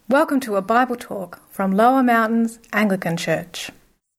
Welcome to a Bible talk from Lower Mountains Anglican Church.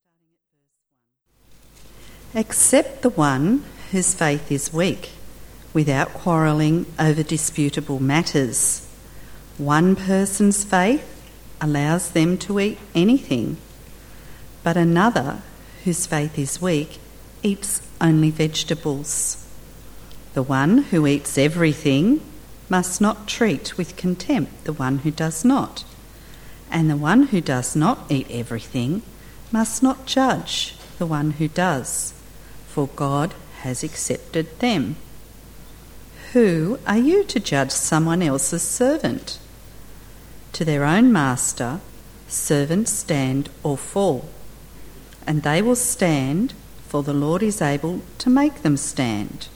Accept the one whose faith is weak, without quarrelling over disputable matters. One person's faith allows them to eat anything, but another whose faith is weak eats only vegetables. The one who eats everything must not treat with contempt the one who does not, and the one who does not eat everything must not judge the one who does, for God has accepted them. Who are you to judge someone else's servant? To their own master, servants stand or fall, and they will stand, for the Lord is able to make them stand.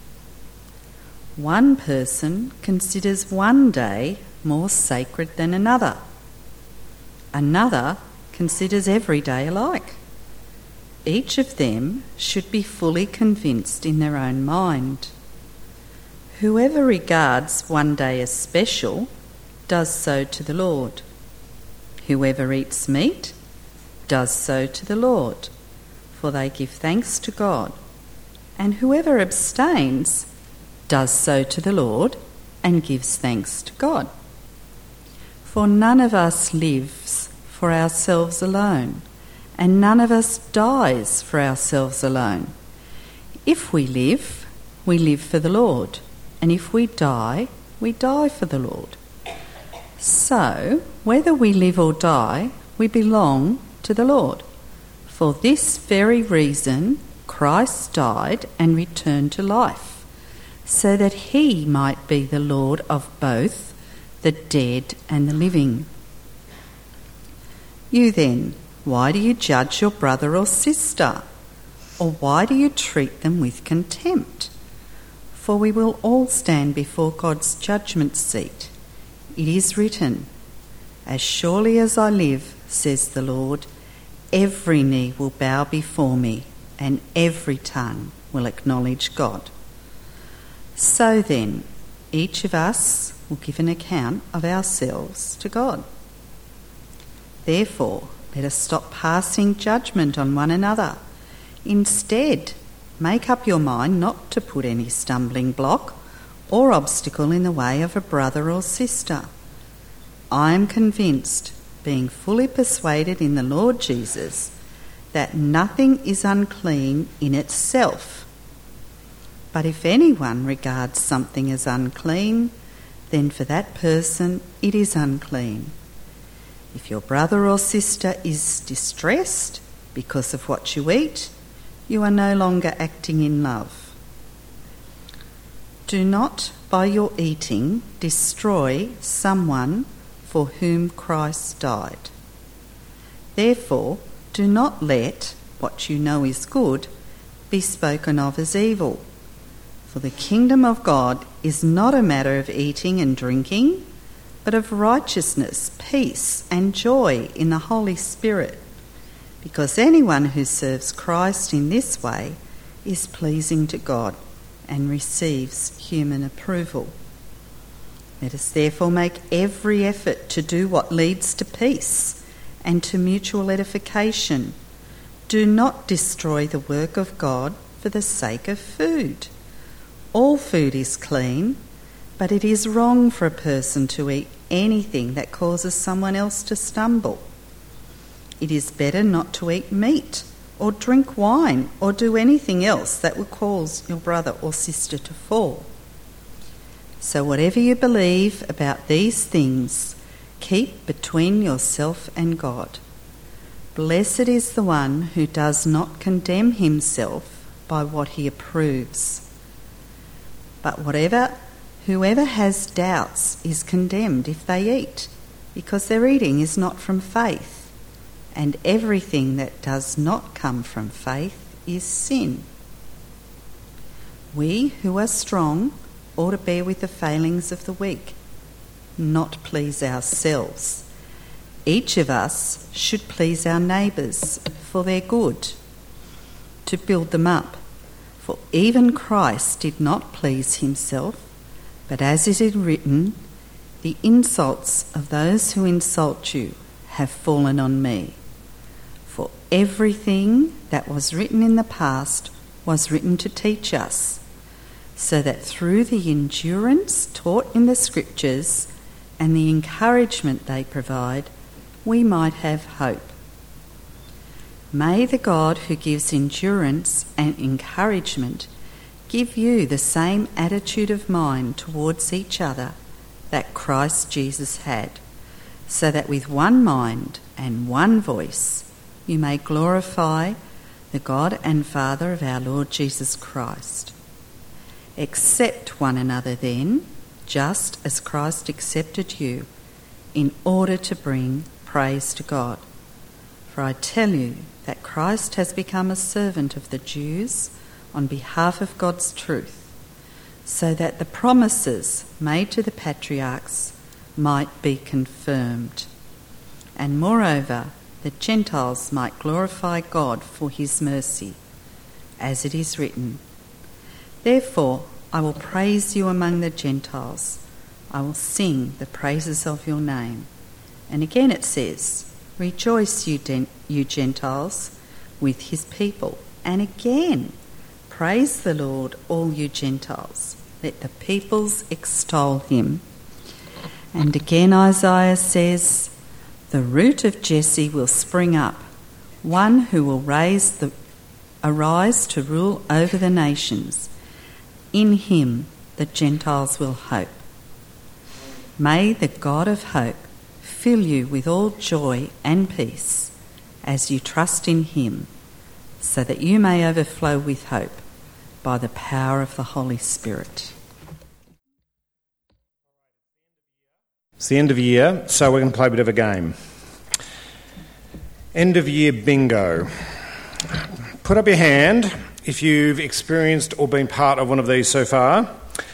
One person considers one day more sacred than another. Another considers every day alike. Each of them should be fully convinced in their own mind. Whoever regards one day as special does so to the Lord. Whoever eats meat does so to the Lord, for they give thanks to God. And whoever abstains does so to the Lord and gives thanks to God. For none of us lives for ourselves alone, and none of us dies for ourselves alone. If we live for the Lord, and if we die for the Lord. So, whether we live or die, we belong to the Lord. For this very reason, Christ died and returned to life, so that he might be the Lord of both the dead and the living. You then, why do you judge your brother or sister? Or why do you treat them with contempt? For we will all stand before God's judgment seat. It is written, "As surely as I live, says the Lord, every knee will bow before me, and every tongue will acknowledge God." So then, each of us will give an account of ourselves to God. Therefore, let us stop passing judgment on one another. Instead, make up your mind not to put any stumbling block or obstacle in the way of a brother or sister. I am convinced, being fully persuaded in the Lord Jesus, that nothing is unclean in itself. But if anyone regards something as unclean, then for that person it is unclean. If your brother or sister is distressed because of what you eat, you are no longer acting in love. Do not, by your eating, destroy someone for whom Christ died. Therefore, do not let what you know is good be spoken of as evil. For the kingdom of God is not a matter of eating and drinking, but of righteousness, peace, and joy in the Holy Spirit. Because anyone who serves Christ in this way is pleasing to God and receives human approval. Let us therefore make every effort to do what leads to peace and to mutual edification. Do not destroy the work of God for the sake of food. All food is clean, but it is wrong for a person to eat anything that causes someone else to stumble. It is better not to eat meat or drink wine or do anything else that would cause your brother or sister to fall. So whatever you believe about these things, keep between yourself and God. Blessed is the one who does not condemn himself by what he approves. But whoever has doubts is condemned if they eat, because their eating is not from faith, and everything that does not come from faith is sin. We who are strong ought to bear with the failings of the weak, not please ourselves. Each of us should please our neighbours for their good, to build them up. For even Christ did not please himself, but as it is written, The insults of those who insult you have fallen on me. For everything that was written in the past was written to teach us, so that through the endurance taught in the Scriptures and the encouragement they provide, we might have hope. May the God who gives endurance and encouragement give you the same attitude of mind towards each other that Christ Jesus had, so that with one mind and one voice you may glorify the God and Father of our Lord Jesus Christ. Accept one another then, just as Christ accepted you, in order to bring praise to God. For I tell you that Christ has become a servant of the Jews on behalf of God's truth, so that the promises made to the patriarchs might be confirmed. And moreover, the Gentiles might glorify God for his mercy, as it is written, "Therefore I will praise you among the Gentiles. I will sing the praises of your name." And again it says, "Rejoice, you Gentiles, with his people." And again, "Praise the Lord, all you Gentiles. Let the peoples extol him." And again Isaiah says, "The root of Jesse will spring up, one who will arise to rule over the nations. In him the Gentiles will hope." May the God of hope fill you with all joy and peace as you trust in him, so that you may overflow with hope by the power of the Holy Spirit. It's the end of the year, so we're going to play a bit of a game. End of year bingo. Put up your hand if you've experienced or been part of one of these so far.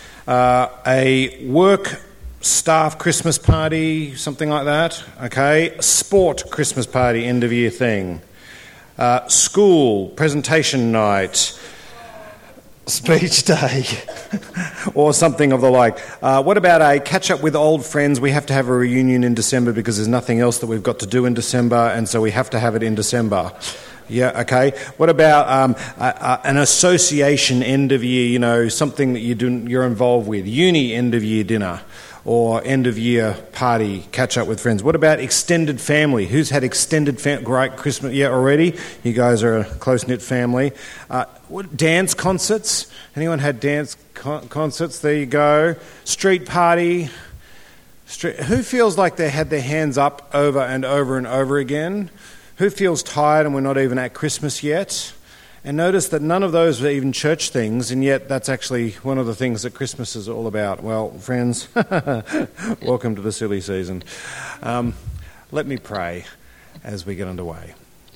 A work staff Christmas party, something like that. Okay. Sport Christmas party, end of year thing. School presentation night. Speech day or something of the like. What about a catch up with old friends? We have to have a reunion in December because there's nothing else that we've got to do in December, and so we have to have it in December. Yeah, okay. What about an association end of year, something that you're involved with? Uni end of year dinner or end of year party, catch up with friends. What about extended family? Who's had extended great Christmas already? You guys are a close-knit family. Dance concerts? Anyone had dance concerts? There you go. Street party. Who feels like they had their hands up over and over and over again? Who feels tired and we're not even at Christmas yet? And notice that none of those were even church things, and yet that's actually one of the things that Christmas is all about. Well, friends, welcome to the silly season. Let me pray as we get underway.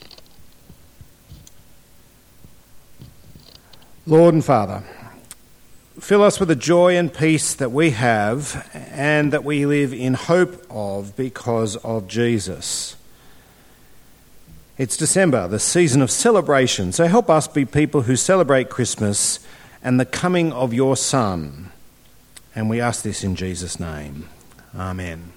Lord and Father, fill us with the joy and peace that we have and that we live in hope of because of Jesus. It's December, the season of celebration, so help us be people who celebrate Christmas and the coming of your Son. And we ask this in Jesus' name. Amen.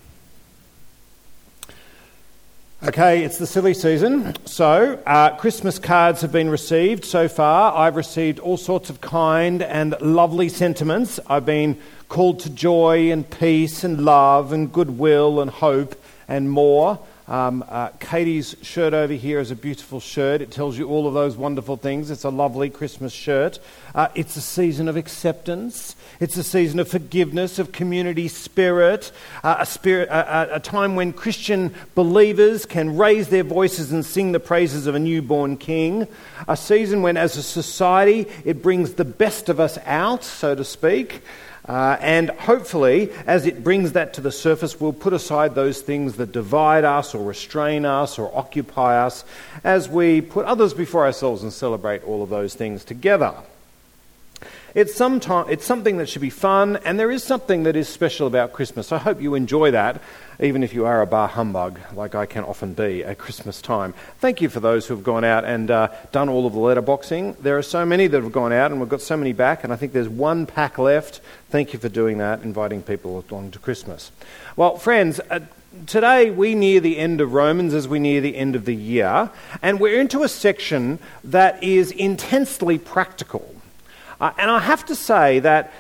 Okay, it's the silly season, so Christmas cards have been received so far. I've received all sorts of kind and lovely sentiments. I've been called to joy and peace and love and goodwill and hope and more. Katie's shirt over here is a beautiful shirt. It tells you all of those wonderful things. It's a lovely Christmas shirt. It's a season of acceptance. It's a season of forgiveness, of community spirit, a time when Christian believers can raise their voices and sing the praises of a newborn king. A season when, as a society, it brings the best of us out, so to speak. And hopefully, as it brings that to the surface, we'll put aside those things that divide us or restrain us or occupy us as we put others before ourselves and celebrate all of those things together. It's something that should be fun, and there is something that is special about Christmas. I hope you enjoy that, even if you are a bar humbug, like I can often be at Christmas time. Thank you for those who have gone out and done all of the letterboxing. There are so many that have gone out, and we've got so many back, and I think there's one pack left. Thank you for doing that, inviting people along to Christmas. Well, friends, today we near the end of Romans as we near the end of the year, and we're into a section that is intensely practical. And I have to say that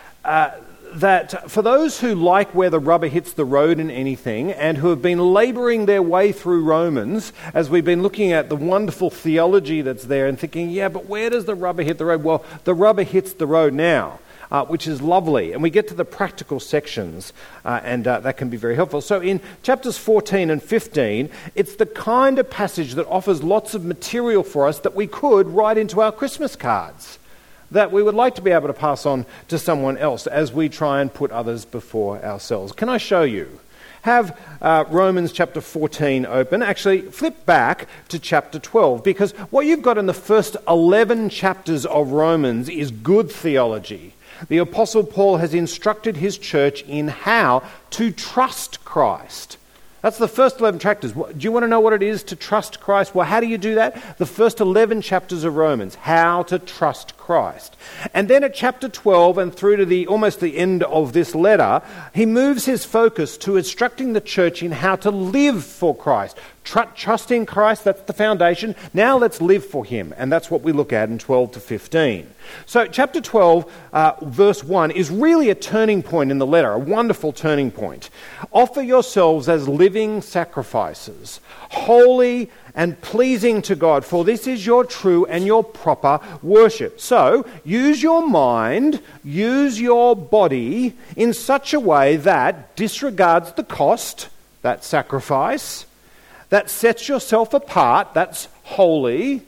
for those who like where the rubber hits the road in anything and who have been labouring their way through Romans as we've been looking at the wonderful theology that's there and thinking, yeah, but where does the rubber hit the road? Well, the rubber hits the road now. Which is lovely. And we get to the practical sections, and that can be very helpful. So in chapters 14 and 15, it's the kind of passage that offers lots of material for us that we could write into our Christmas cards, that we would like to be able to pass on to someone else as we try and put others before ourselves. Can I show you? Have Romans chapter 14 open. Actually, flip back to chapter 12, because what you've got in the first 11 chapters of Romans is good theology. The Apostle Paul has instructed his church in how to trust Christ. That's the first 11 chapters. Do you want to know what it is to trust Christ? Well, how do you do that? The first 11 chapters of Romans, how to trust Christ. And then at chapter 12 and through to almost the end of this letter, he moves his focus to instructing the church in how to live for Christ. Trusting Christ, that's the foundation. Now let's live for him. And that's what we look at in 12 to 15. So chapter 12, verse 1 is really a turning point in the letter, a wonderful turning point. Offer yourselves as living sacrifices, holy and pleasing to God, for this is your true and your proper worship. So use your mind, use your body in such a way that disregards the cost, that sacrifice, that sets yourself apart, that's holy,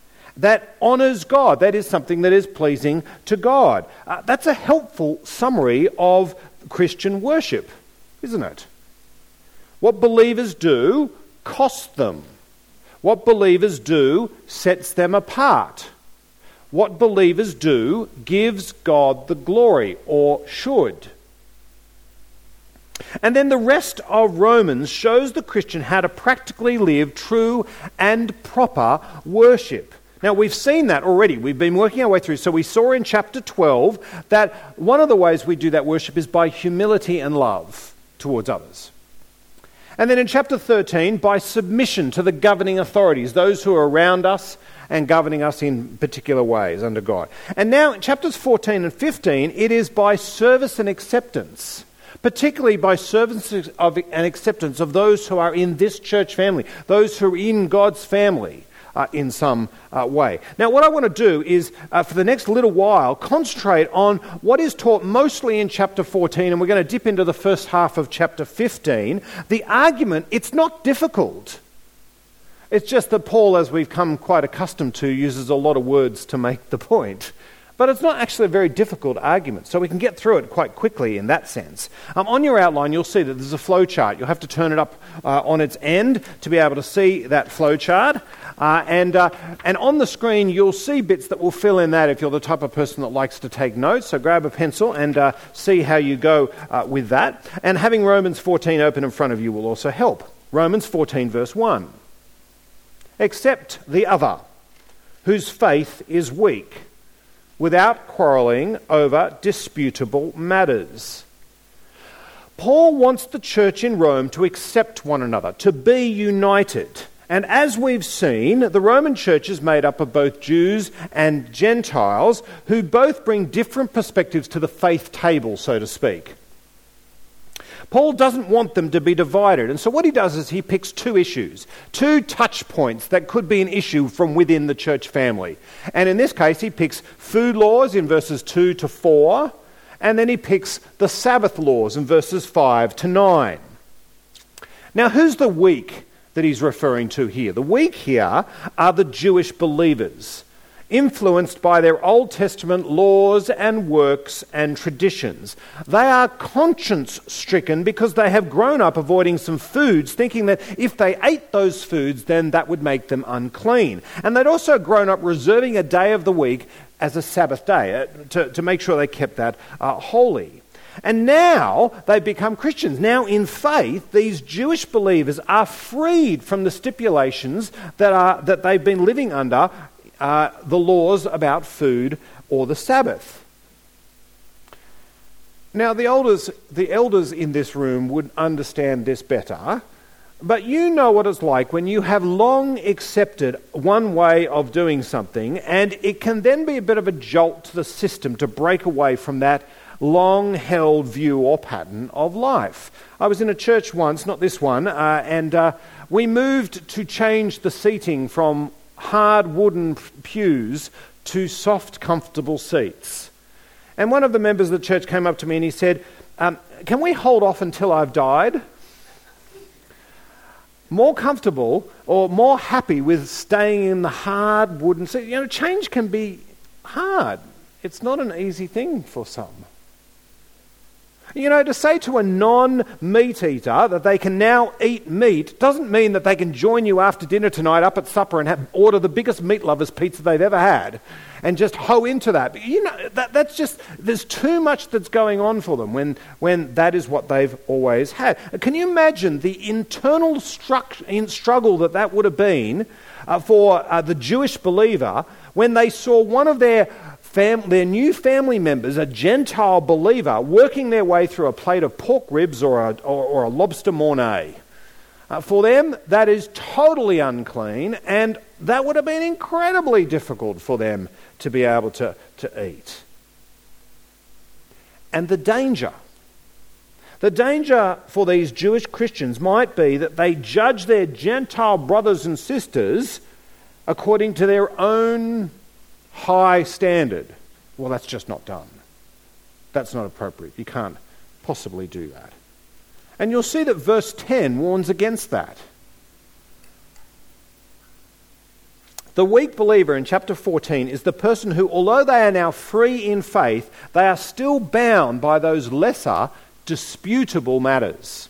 that honours God, that is something that is pleasing to God. That's a helpful summary of Christian worship, isn't it? What believers do costs them. What believers do sets them apart. What believers do gives God the glory, or should. And then the rest of Romans shows the Christian how to practically live true and proper worship. Now, we've seen that already. We've been working our way through. So we saw in chapter 12 that one of the ways we do that worship is by humility and love towards others. And then in chapter 13, by submission to the governing authorities, those who are around us and governing us in particular ways under God. And now in chapters 14 and 15, it is by service and acceptance, particularly by service and acceptance of those who are in this church family, those who are in God's family in some way. Now, what I want to do is, for the next little while, concentrate on what is taught mostly in chapter 14, and we're going to dip into the first half of chapter 15. The argument, it's not difficult. It's just that Paul, as we've come quite accustomed to, uses a lot of words to make the point. But it's not actually a very difficult argument, so we can get through it quite quickly in that sense. On your outline, you'll see that there's a flow chart. You'll have to turn it up on its end to be able to see that flow chart. And on the screen, you'll see bits that will fill in that if you're the type of person that likes to take notes. So grab a pencil and see how you go with that. And having Romans 14 open in front of you will also help. Romans 14, verse 1. Accept the other, whose faith is weak, without quarrelling over disputable matters. Paul wants the church in Rome to accept one another, to be united. And as we've seen, the Roman church is made up of both Jews and Gentiles who both bring different perspectives to the faith table, so to speak. Paul doesn't want them to be divided. And so what he does is he picks two issues, two touch points that could be an issue from within the church family. And in this case, he picks food laws in verses 2 to 4, and then he picks the Sabbath laws in verses 5 to 9. Now, who's the weak that he's referring to here? The weak here are the Jewish believers. influenced by their Old Testament laws and works and traditions. They are conscience-stricken because they have grown up avoiding some foods, thinking that if they ate those foods, then that would make them unclean. And they'd also grown up reserving a day of the week as a Sabbath day to make sure they kept that holy. And now they've become Christians. Now in faith, these Jewish believers are freed from the stipulations that they've been living under, the laws about food or the Sabbath. Now the elders in this room would understand this better, but you know what it's like when you have long accepted one way of doing something, and it can then be a bit of a jolt to the system to break away from that long-held view or pattern of life. I was in a church once, not this one, and we moved to change the seating from hard wooden pews to soft, comfortable seats. And one of the members of the church came up to me and he said, can we hold off until I've died? More comfortable or more happy with staying in the hard wooden seat. You know, change can be hard. It's not an easy thing for some. You know, to say to a non-meat eater that they can now eat meat doesn't mean that they can join you after dinner tonight up at supper and order the biggest meat lovers pizza they've ever had and just hoe into that. But you know, that's just, there's too much that's going on for them when that is what they've always had. Can you imagine the internal struggle that would have been for the Jewish believer when they saw one of their new family members, a Gentile believer, working their way through a plate of pork ribs or a lobster mornay. For them, that is totally unclean, and that would have been incredibly difficult for them to be able to eat. And the danger for these Jewish Christians might be that they judge their Gentile brothers and sisters according to their own high standard. Well, that's just not done. That's not appropriate. You can't possibly do that. And you'll see that verse 10 warns against that. The weak believer in chapter 14 is the person who, although they are now free in faith, they are still bound by those lesser, disputable matters.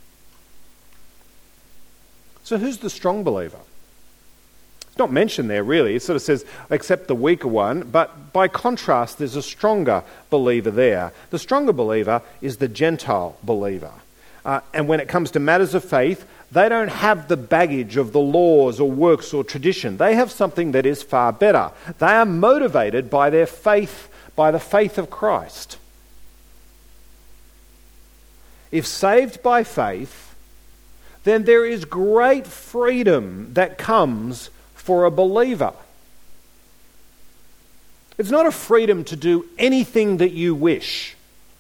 So who's the strong believer? It's not mentioned there really. It sort of says, except the weaker one, but by contrast, there's a stronger believer there. The stronger believer is the Gentile believer. And when it comes to matters of faith, they don't have the baggage of the laws or works or tradition. They have something that is far better. They are motivated by their faith, by the faith of Christ. If saved by faith, then there is great freedom that comes for a believer. It's not a freedom to do anything that you wish,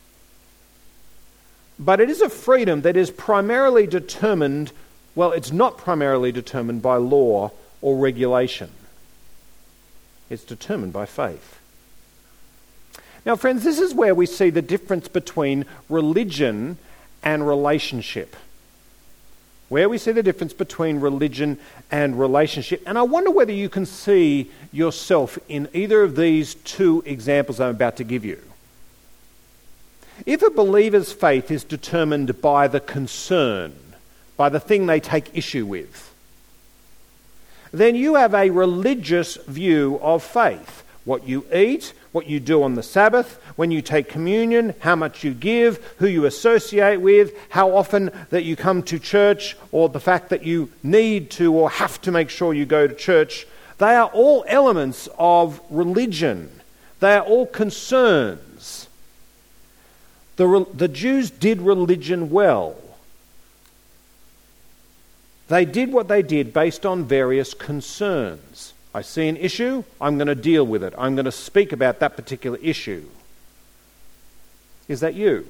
but it is a freedom that is primarily determined, well, it's not primarily determined by law or regulation. It's determined by faith. Now, friends, this is where we see the difference between religion and relationship. Where we see the difference between religion and relationship. And I wonder whether you can see yourself in either of these two examples I'm about to give you. If a believer's faith is determined by the concern, by the thing they take issue with, then you have a religious view of faith. What you eat, what you do on the Sabbath, when you take communion, how much you give, who you associate with, how often that you come to church, or the fact that you need to or have to make sure you go to church. They are all elements of religion. They are all concerns. The Jews did religion well. They did what they did based on various concerns. I see an issue, I'm going to deal with it. I'm going to speak about that particular issue. Is that you?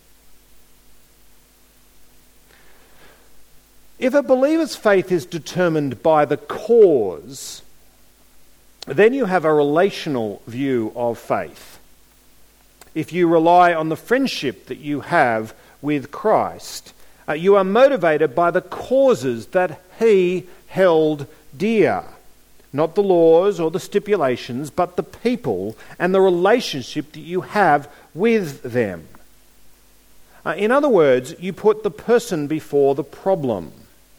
If a believer's faith is determined by the cause, then you have a relational view of faith. If you rely on the friendship that you have with Christ, you are motivated by the causes that he held dear. Not the laws or the stipulations, but the people and the relationship that you have with them. In other words, you put the person before the problem.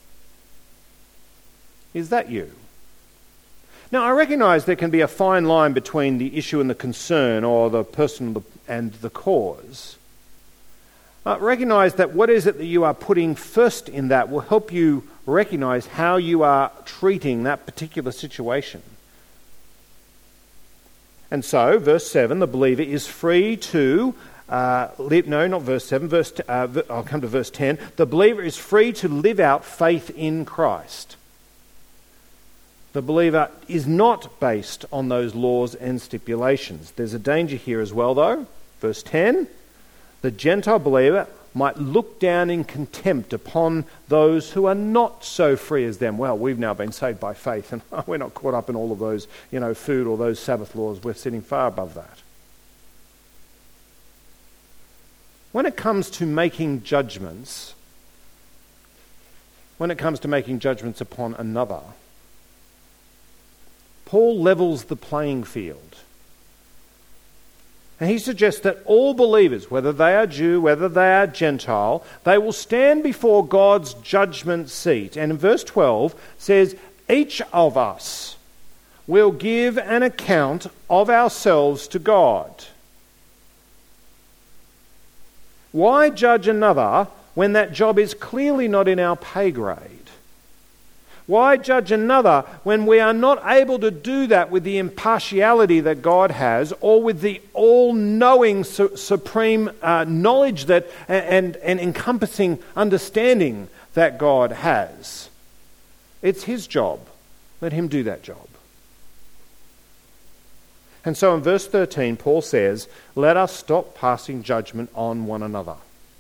Is that you? Now, I recognise there can be a fine line between the issue and the concern, or the person and the cause. Recognise that what is it that you are putting first in that will help you recognise how you are treating that particular situation. And so, verse 7, the believer is free to live... No, not verse 7. I'll come to verse 10. The believer is free to live out faith in Christ. The believer is not based on those laws and stipulations. There's a danger here as well, though. Verse 10, the Gentile believer might look down in contempt upon those who are not so free as them. Well, we've now been saved by faith, and we're not caught up in all of those, food or those Sabbath laws. We're sitting far above that. When it comes to making judgments upon another, Paul levels the playing field. And he suggests that all believers, whether they are Jew, whether they are Gentile, they will stand before God's judgment seat. And in verse 12 says, each of us will give an account of ourselves to God. Why judge another when that job is clearly not in our pay grade? Why judge another when we are not able to do that with the impartiality that God has, or with the all-knowing supreme knowledge that and encompassing understanding that God has? It's his job. Let him do that job. And so in verse 13, Paul says, let us stop passing judgment on one another.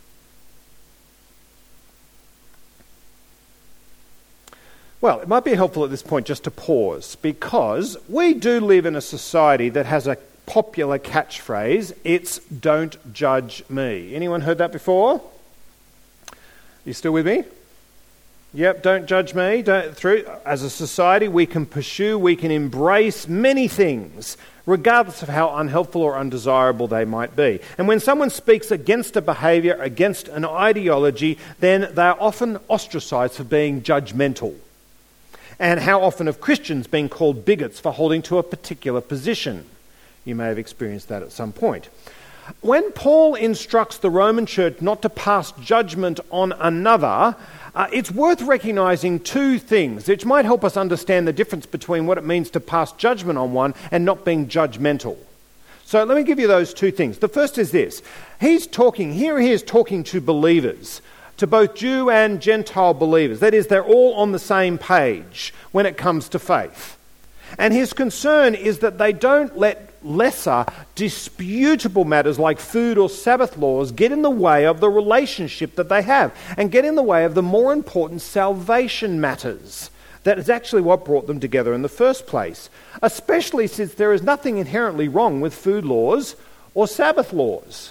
Well, it might be helpful at this point just to pause, because we do live in a society that has a popular catchphrase, it's don't judge me. Anyone heard that before? You still with me? Yep, don't judge me. As a society, we can embrace many things, regardless of how unhelpful or undesirable they might be. And when someone speaks against a behaviour, against an ideology, then they are often ostracised for being judgmental. And how often have Christians been called bigots for holding to a particular position? You may have experienced that at some point. When Paul instructs the Roman church not to pass judgment on another, it's worth recognising two things which might help us understand the difference between what it means to pass judgment on one and not being judgmental. So let me give you those two things. The first is this. He is talking to believers, to both Jew and Gentile believers. That is, they're all on the same page when it comes to faith. And his concern is that they don't let lesser, disputable matters like food or Sabbath laws get in the way of the relationship that they have, and get in the way of the more important salvation matters. That is actually what brought them together in the first place, especially since there is nothing inherently wrong with food laws or Sabbath laws.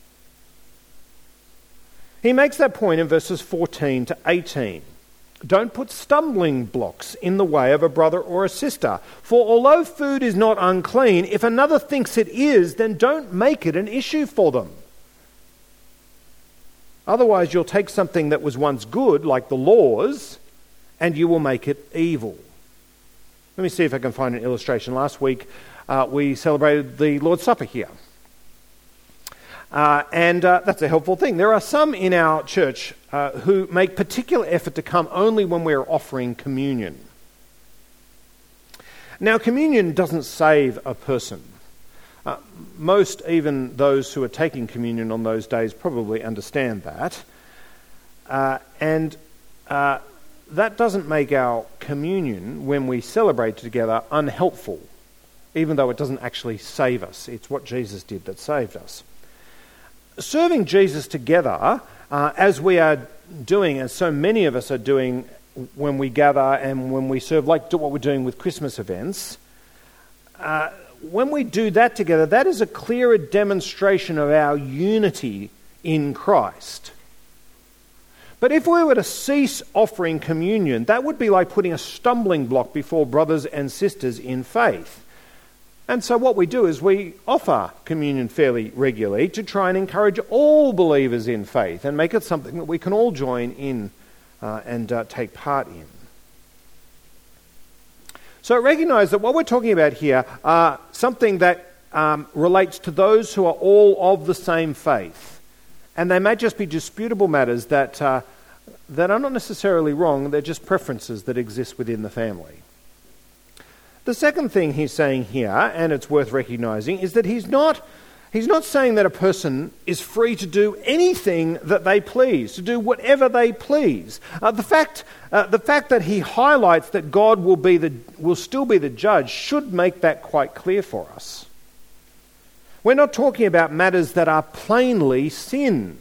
He makes that point in verses 14 to 18. Don't put stumbling blocks in the way of a brother or a sister. For although food is not unclean, if another thinks it is, then don't make it an issue for them. Otherwise, you'll take something that was once good, like the laws, and you will make it evil. Let me see if I can find an illustration. Last week, we celebrated the Lord's Supper here. And that's a helpful thing. There are some in our church who make particular effort to come only when we're offering communion. Now, communion doesn't save a person. Most, even those who are taking communion on those days, probably understand that. And that doesn't make our communion, when we celebrate together, unhelpful, even though it doesn't actually save us. It's what Jesus did that saved us. Serving Jesus together, as we are doing, and so many of us are doing when we gather and when we serve, like what we're doing with Christmas events, when we do that together, that is a clearer demonstration of our unity in Christ. But if we were to cease offering communion, that would be like putting a stumbling block before brothers and sisters in faith. And so what we do is we offer communion fairly regularly to try and encourage all believers in faith and make it something that we can all join in and take part in. So recognise that what we're talking about here are something that relates to those who are all of the same faith. And they may just be disputable matters that are not necessarily wrong, they're just preferences that exist within the family. The second thing he's saying here, and it's worth recognising, is that he's not saying that a person is free to do anything that they please, to do whatever they please. The fact that he highlights that God will still be the judge should make that quite clear for us. We're not talking about matters that are plainly sin.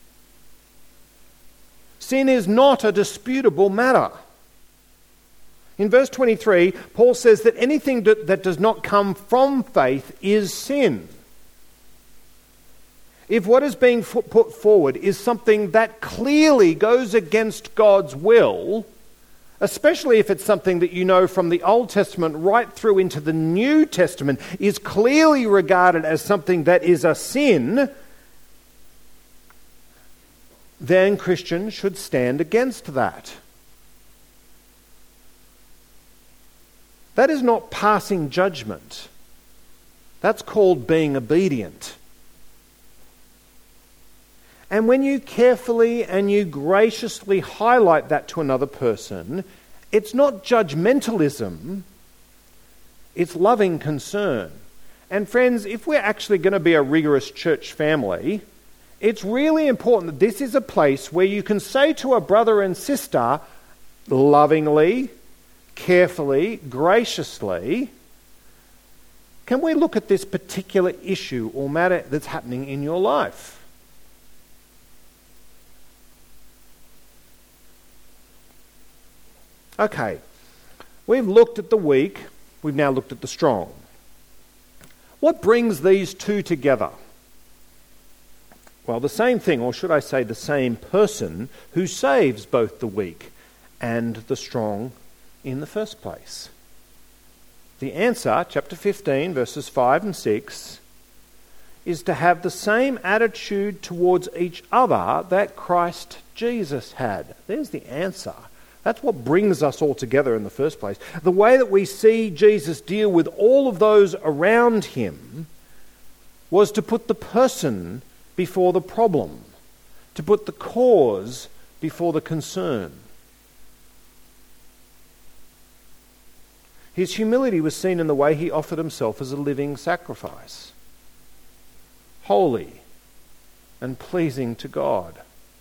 Sin is not a disputable matter. In verse 23, Paul says that anything that does not come from faith is sin. If what is being put forward is something that clearly goes against God's will, especially if it's something that you know from the Old Testament right through into the New Testament, is clearly regarded as something that is a sin, then Christians should stand against that. That is not passing judgment. That's called being obedient. And when you carefully and you graciously highlight that to another person, it's not judgmentalism, it's loving concern. And friends, if we're actually going to be a rigorous church family, it's really important that this is a place where you can say to a brother and sister, lovingly, carefully, graciously, can we look at this particular issue or matter that's happening in your life? Okay, we've looked at the weak, we've now looked at the strong. What brings these two together? Well, the same thing, or should I say the same person who saves both the weak and the strong in the first place. The answer, chapter 15, verses 5 and 6, is to have the same attitude towards each other that Christ Jesus had. There's the answer. That's what brings us all together in the first place. The way that we see Jesus deal with all of those around him was to put the person before the problem, to put the cause before the concern. His humility was seen in the way he offered himself as a living sacrifice, holy and pleasing to God.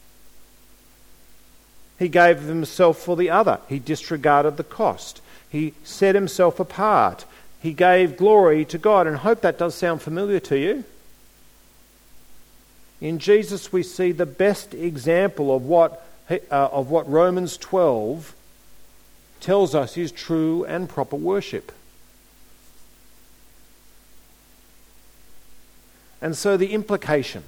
He gave himself for the other. He disregarded the cost. He set himself apart. He gave glory to God. And I hope that does sound familiar to you. In Jesus we see the best example of what Romans 12 tells us is true and proper worship. And so the implication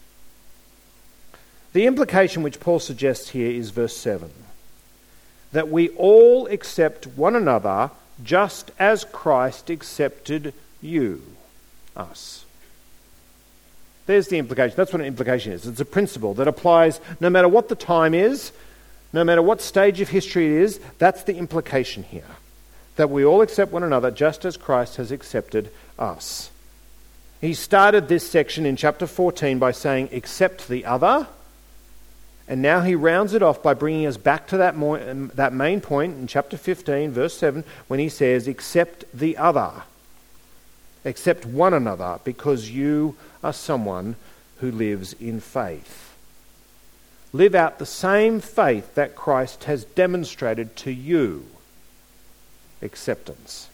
which Paul suggests here is verse 7. That we all accept one another just as Christ accepted you, us. There's the implication. That's what an implication is. It's a principle that applies no matter what the time is, no matter what stage of history it is. That's the implication here. That we all accept one another just as Christ has accepted us. He started this section in chapter 14 by saying, accept the other. And now he rounds it off by bringing us back to that main point in chapter 15, verse 7, when he says, accept the other. Accept one another, because you are someone who lives in faith. Live out the same faith that Christ has demonstrated to you. Acceptance.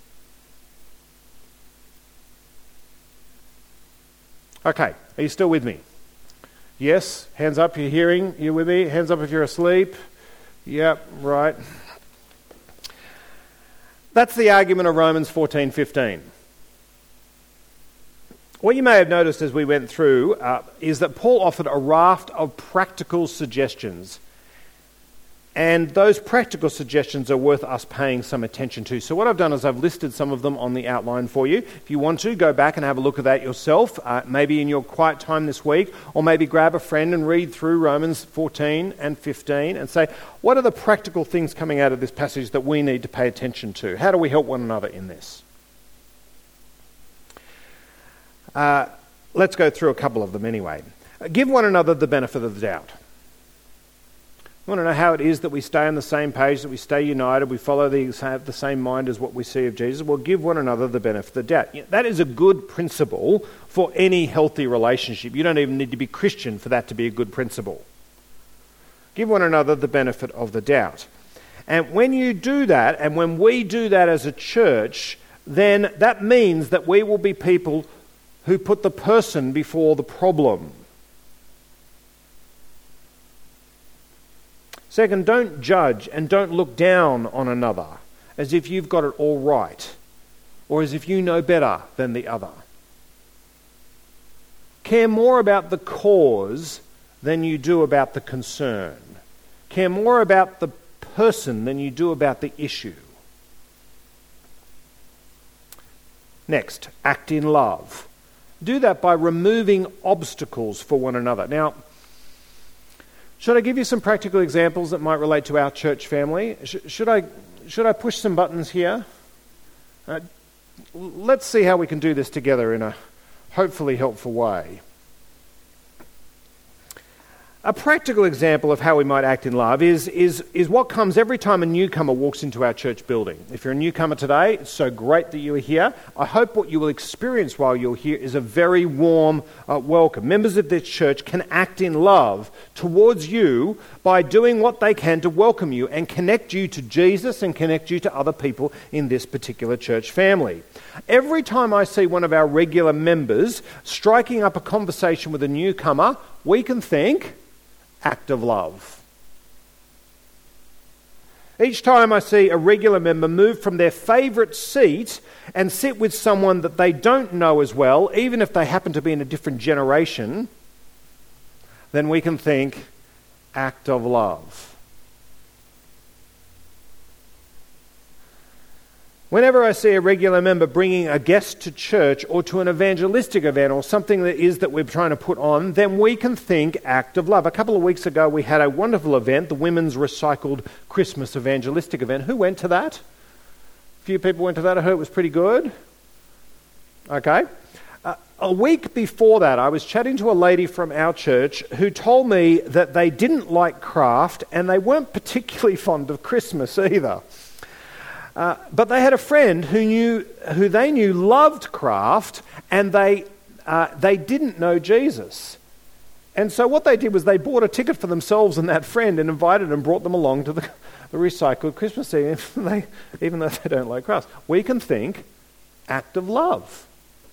Okay, are you still with me? Yes, hands up, you're hearing, you're with me. Hands up if you're asleep. Yep, right. That's the argument of Romans 14:15. What you may have noticed as we went through is that Paul offered a raft of practical suggestions. And those practical suggestions are worth us paying some attention to. So what I've done is I've listed some of them on the outline for you. If you want to, go back and have a look at that yourself, maybe in your quiet time this week, or maybe grab a friend and read through Romans 14 and 15 and say, what are the practical things coming out of this passage that we need to pay attention to? How do we help one another in this? Let's go through a couple of them anyway. Give one another the benefit of the doubt. You want to know how it is that we stay on the same page, that we stay united, we have the same mind as what we see of Jesus? Well, give one another the benefit of the doubt. That is a good principle for any healthy relationship. You don't even need to be Christian for that to be a good principle. Give one another the benefit of the doubt. And when you do that, and when we do that as a church, then that means that we will be people who put the person before the problem. Second, don't judge and don't look down on another as if you've got it all right or as if you know better than the other. Care more about the cause than you do about the concern. Care more about the person than you do about the issue. Next, act in love. Do that by removing obstacles for one another. Now, should I give you some practical examples that might relate to our church family? Should I push some buttons here? Let's see how we can do this together in a hopefully helpful way. A practical example of how we might act in love is what comes every time a newcomer walks into our church building. If you're a newcomer today, it's so great that you are here. I hope what you will experience while you're here is a very warm welcome. Members of this church can act in love towards you by doing what they can to welcome you and connect you to Jesus and connect you to other people in this particular church family. Every time I see one of our regular members striking up a conversation with a newcomer, we can think, act of love. Each time I see a regular member move from their favourite seat and sit with someone that they don't know as well, even if they happen to be in a different generation, then we can think, act of love. Whenever I see a regular member bringing a guest to church or to an evangelistic event or something that we're trying to put on, then we can think act of love. A couple of weeks ago we had a wonderful event, the Women's Recycled Christmas Evangelistic event. Who went to that? A few people went to that. I heard it was pretty good. Okay. A week before that, I was chatting to a lady from our church who told me that they didn't like craft and they weren't particularly fond of Christmas either. But they had a friend who they knew loved craft, and they didn't know Jesus. And so what they did was they bought a ticket for themselves and that friend and invited and brought them along to the recycled Christmas Eve, even though they don't like crafts. We can think act of love.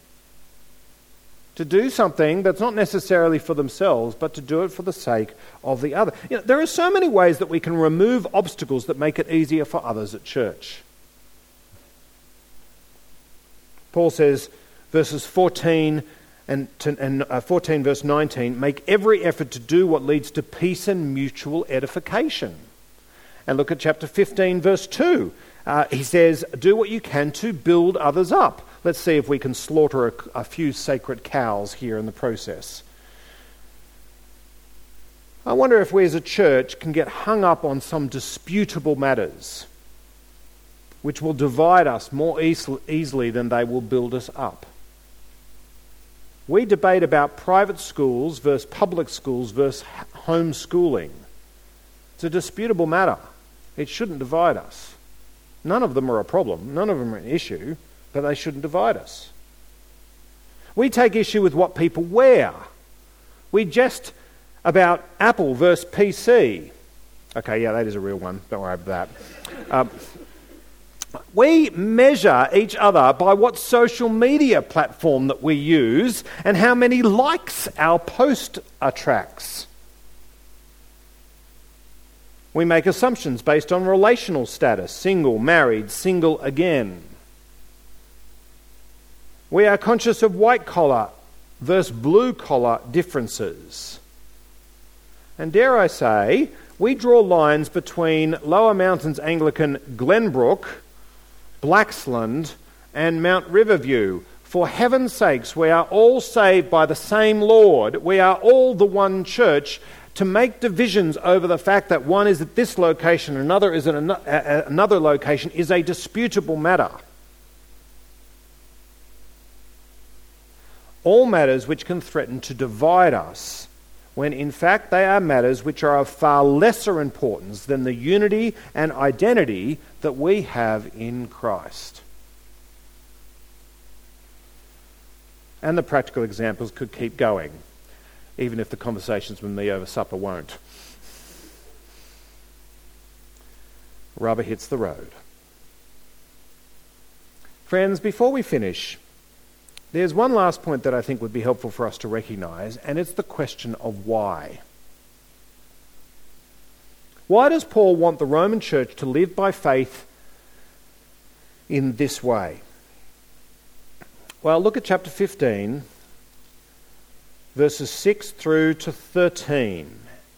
To do something that's not necessarily for themselves, but to do it for the sake of the other. There are so many ways that we can remove obstacles that make it easier for others at church. Paul says, verses 14 and 14 verse 19, make every effort to do what leads to peace and mutual edification. And look at chapter 15 verse 2. He says, do what you can to build others up. Let's see if we can slaughter a few sacred cows here in the process. I wonder if we as a church can get hung up on some disputable matters which will divide us more easily than they will build us up. We debate about private schools versus public schools versus homeschooling. It's a disputable matter. It shouldn't divide us. None of them are a problem. None of them are an issue, but they shouldn't divide us. We take issue with what people wear. We jest about Apple versus PC. Okay, yeah, that is a real one. Don't worry about that. We measure each other by what social media platform that we use and how many likes our post attracts. We make assumptions based on relational status, single, married, single again. We are conscious of white collar versus blue collar differences. And dare I say, we draw lines between Lower Mountains Anglican Glenbrook, Blaxland and Mount Riverview. For heaven's sakes, we are all saved by the same Lord. We are all the one church. To make divisions over the fact that one is at this location and another is at another location is a disputable matter. All matters which can threaten to divide us, when in fact they are matters which are of far lesser importance than the unity and identity that we have in Christ. And the practical examples could keep going, even if the conversations with me over supper won't. Rubber hits the road. Friends, before we finish, there's one last point that I think would be helpful for us to recognise, and it's the question of why. Why does Paul want the Roman church to live by faith in this way? Well, look at chapter 15, verses 6 through to 13.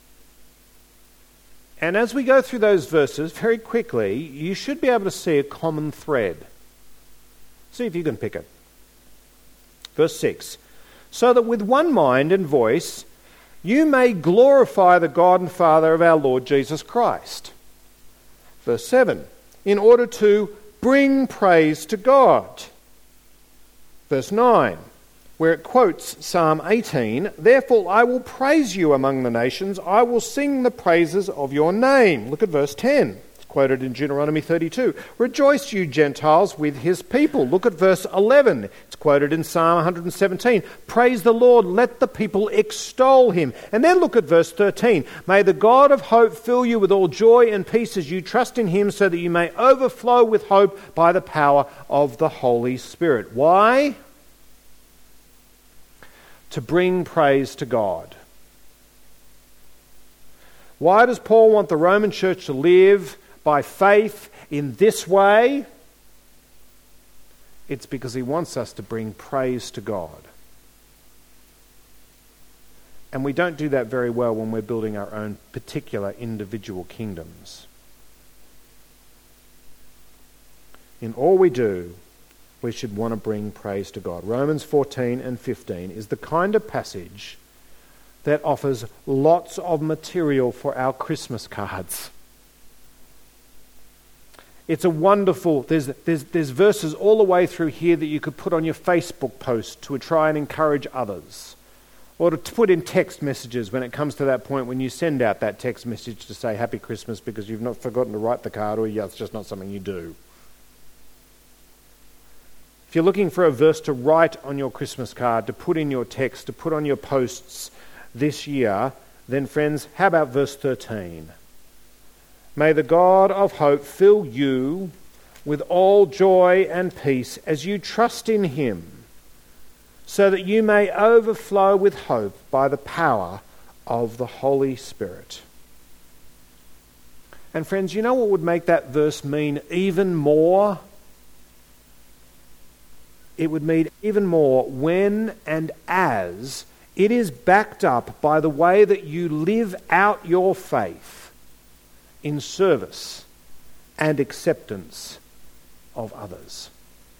And as we go through those verses very quickly, you should be able to see a common thread. See if you can pick it. Verse 6. So that with one mind and voice you may glorify the God and Father of our Lord Jesus Christ. Verse 7. In order to bring praise to God. Verse 9, where it quotes Psalm 18, therefore I will praise you among the nations, I will sing the praises of your name. Look at verse 10, it's quoted in Deuteronomy 32. Rejoice, you Gentiles, with his people. Look at verse 11, it's quoted in Psalm 117. Praise the Lord, let the people extol him. And then look at verse 13. May the God of hope fill you with all joy and peace as you trust in him, so that you may overflow with hope by the power of the Holy Spirit. Why? To bring praise to God. Why does Paul want the Roman church to live by faith in this way? It's because he wants us to bring praise to God. And we don't do that very well when we're building our own particular individual kingdoms. In all we do, we should want to bring praise to God. Romans 14 and 15 is the kind of passage that offers lots of material for our Christmas cards. It's a wonderful, there's verses all the way through here that you could put on your Facebook post to try and encourage others. Or to put in text messages when it comes to that point when you send out that text message to say Happy Christmas because you've not forgotten to write the card, or it's just not something you do. If you're looking for a verse to write on your Christmas card, to put in your text, to put on your posts this year, then friends, how about verse 13? May the God of hope fill you with all joy and peace as you trust in him, so that you may overflow with hope by the power of the Holy Spirit. And friends, you know what would make that verse mean even more? It would mean even more when and as it is backed up by the way that you live out your faith in service and acceptance of others.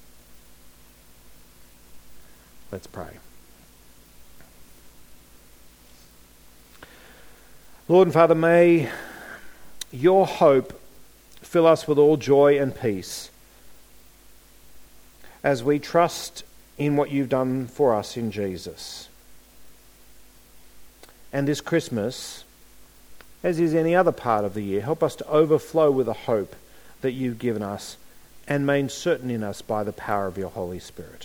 Let's pray. Lord and Father, may your hope fill us with all joy and peace as we trust in what you've done for us in Jesus. And this Christmas, as is any other part of the year, help us to overflow with the hope that you've given us and remain certain in us by the power of your Holy Spirit.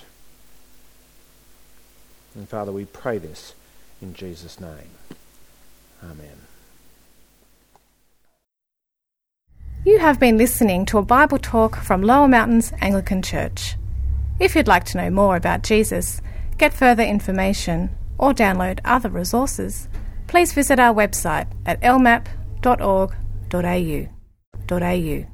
And Father, we pray this in Jesus' name. Amen. You have been listening to a Bible talk from Lower Mountains Anglican Church. If you'd like to know more about Jesus, get further information, or download other resources, please visit our website at lmap.org.au.